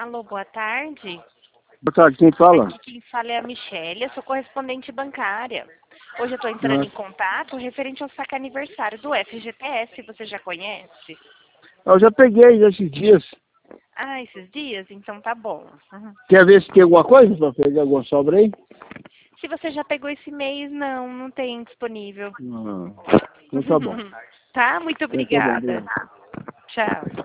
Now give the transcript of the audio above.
Alô, boa tarde. Boa tarde, quem fala? Aqui quem fala é a Michelle, eu sou correspondente bancária. Hoje eu estou entrando em contato referente ao saque aniversário do FGTS, você já conhece? Eu já peguei esses dias. Ah, esses dias? Então tá bom. Quer ver se tem alguma coisa para pegar alguma sobra aí? Se você já pegou esse mês, não tem disponível. Não. Então tá bom. Tá? Muito Então tá bom, obrigada. obrigado. Tchau.